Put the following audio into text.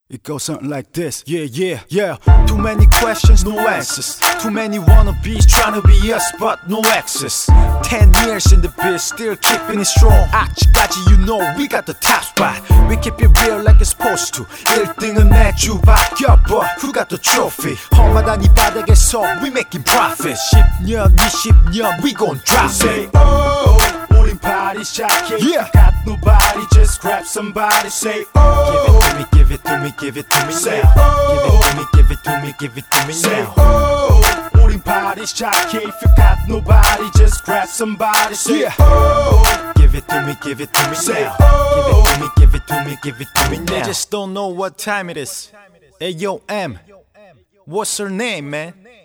It goes something like this, yeah. Too many questions, no answers. Too many wannabes trying to be us, but no access. 10 years in the biz, still keeping it strong. 아직까지 you know we got the top spot. We keep it real like it's supposed to. 1등은 매주밖에 but who got the trophy? 험하단 이 바닥에서 we making profit. 10년, 20년 we gon' drop it. Say oh, 우린 party 시작해. Yeah. Got nobody, just grab somebody. Say oh, give it to me, give it to me Say now. oh, Give it to me, give it to me Say now. oh, 우린 party 시작해. If you got nobody, just grab somebody. Say oh, give it to me, give it to me Say now. oh, Give it to me, give it to me now. They They just don't know what time it is. Ayo M, what's her name, man?